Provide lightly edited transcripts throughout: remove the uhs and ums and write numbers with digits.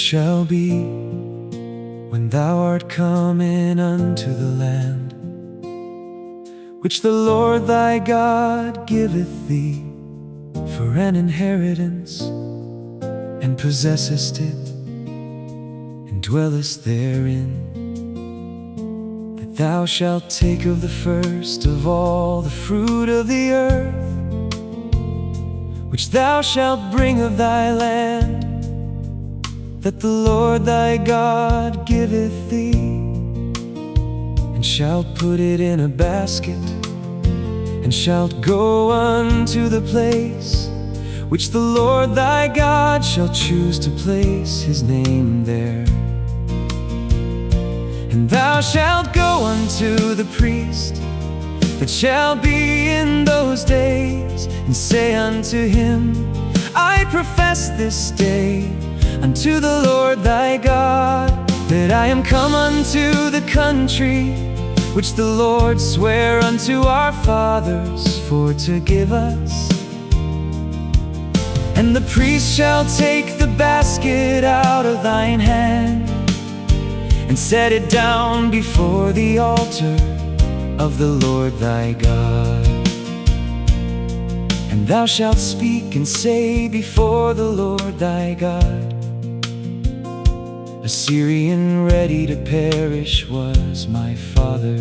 shall be, when thou art come in unto the land, which the Lord thy God giveth thee for an inheritance, and possessest it, and dwellest therein, that thou shalt take of the first of all the fruit of the earth, which thou shalt bring of thy land, that the Lord thy God giveth thee, and shalt put it in a basket, and shalt go unto the place which the Lord thy God shall choose to place his name there. And thou shalt go unto the priest that shall be in those days, and say unto him, I profess this day unto the Lord thy God, that I am come unto the country which the Lord sware unto our fathers for to give us. And the priest shall take the basket out of thine hand, and set it down before the altar of the Lord thy God. And thou shalt speak and say before the Lord thy God, a Syrian ready to perish was my father,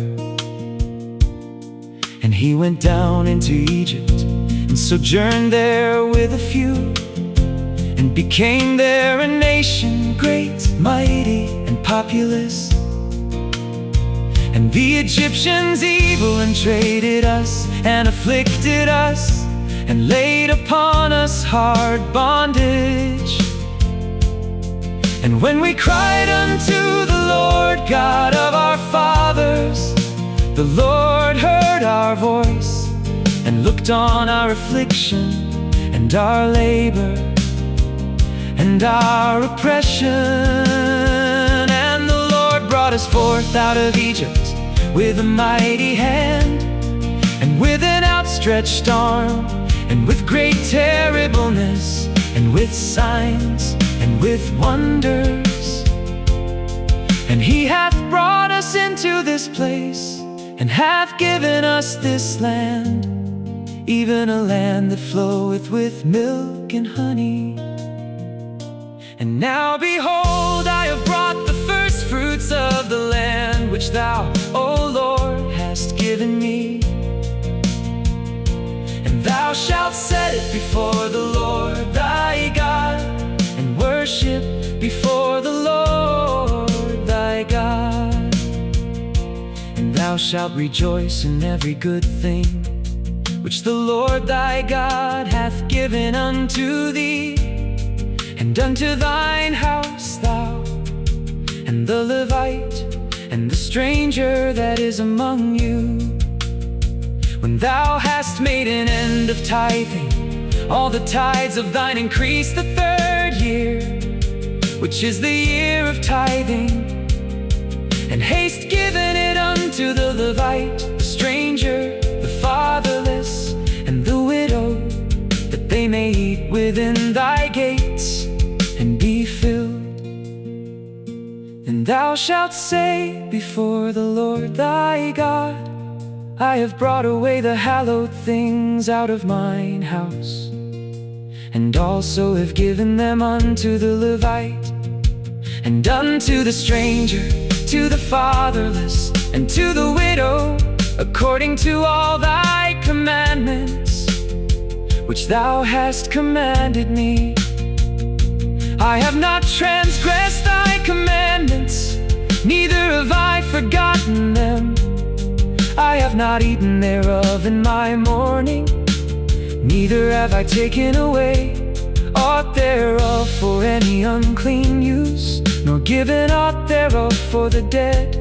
and he went down into Egypt, and sojourned there with a few, and became there a nation great, mighty, and populous. And the Egyptians evil entreated us, and afflicted us, and laid upon us hard bondage. And when we cried unto the Lord God of our fathers, the Lord heard our voice, and looked on our affliction, and our labor, and our oppression. And the Lord brought us forth out of Egypt with a mighty hand, and with an outstretched arm, and with great terribleness, and with signs, and with wonders. And he hath brought us into this place, and hath given us this land, even a land that floweth with milk and honey. And now behold, I have brought the first fruits of the land, which thou, O Lord, hast given me. And thou shalt set it before the Lord thy God, and worship before the Lord thy God. And thou shalt rejoice in every good thing which the Lord thy God hath given unto thee, and unto thine house thou, and the Levite, and the stranger that is among you. When thou hast made an end of tithing, all the tithes of thine increase the third year, which is the year of tithing, and hast given it unto the Levite, the stranger, the fatherless, and the widow, that they may eat within thy gates, and be filled. Then thou shalt say before the Lord thy God, I have brought away the hallowed things out of mine house, and also have given them unto the Levite, and unto the stranger, to the fatherless, and to the widow, according to all thy commandments, which thou hast commanded me. I have not transgressed thy commandments, neither have I forgotten them. I have not eaten thereof in my mourning, neither have I taken away aught thereof for any unclean use, nor given aught thereof for the dead.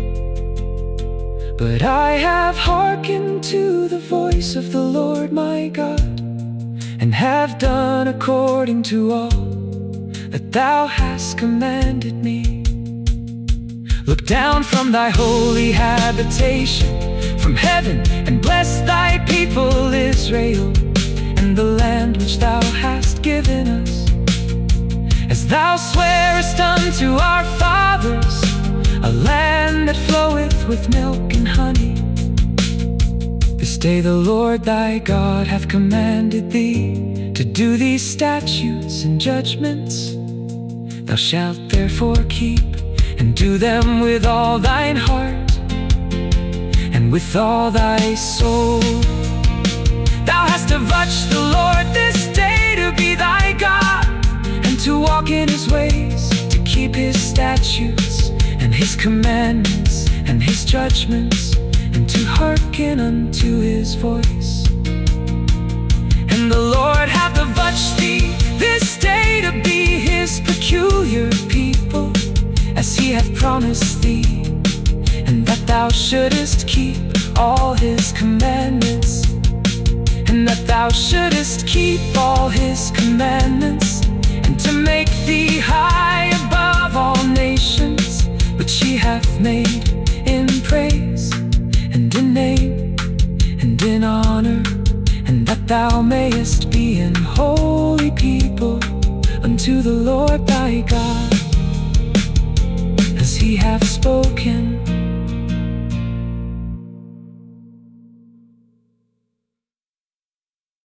But I have hearkened to the voice of the Lord my God, and have done according to all that thou hast commanded me. Look down from thy holy habitation, from heaven, and bless thy people Israel, and the land which thou hast given us. As Thou swearest unto our fathers a land that floweth with milk and honey. This day the Lord thy God hath commanded thee to do these statutes and judgments. Thou shalt therefore keep and do them with all thine heart and with all thy soul. Thou hast avouched the Lord this day to be thy God, and to walk in his ways, to keep his statutes and his commandments and his judgments, and to hearken unto his voice. And the Lord hath avouched thee this day to be his peculiar people, as he hath promised thee, and that thou shouldest keep all his commandments, and that thou shouldest keep all his commandments, and to make thee high above all nations, which he hath made in praise, and in name, and in honor, and that thou mayest be an holy people unto the Lord thy God, as he hath spoken.